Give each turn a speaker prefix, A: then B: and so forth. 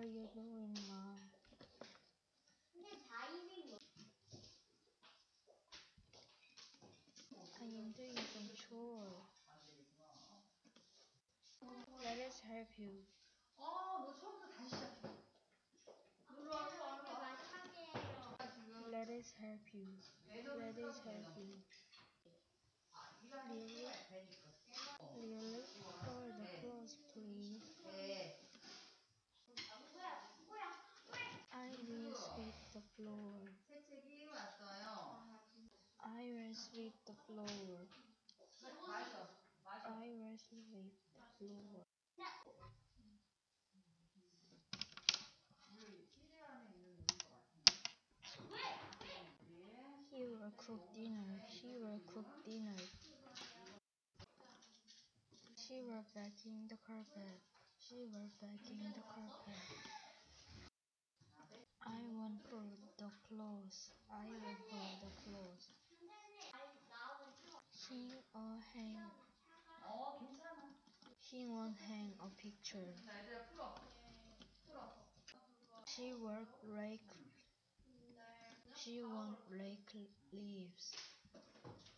A: are you doing, Mom? I am doing some chore. Let us help you.
B: 너 처음부터 다시 시작해.
A: Let us help you. Let us help you. Really? Fold the clothes, please. I will sweep the floor.
B: 세책이 왔어요.
A: I will sweep the floor.
B: 마셔.
A: I will sweep the floor.
B: 시리 안에 있는 물인 것 같은데.
A: He will cook dinner. She will cook dinner. She will vacuum the carpet. She will vacuum the carpet. I won't fold the clothes. I will fold the clothes.
B: 괜찮아.
A: He won't hang a picture.
B: 자, 얘들아 풀어.
A: She won't rake leaves.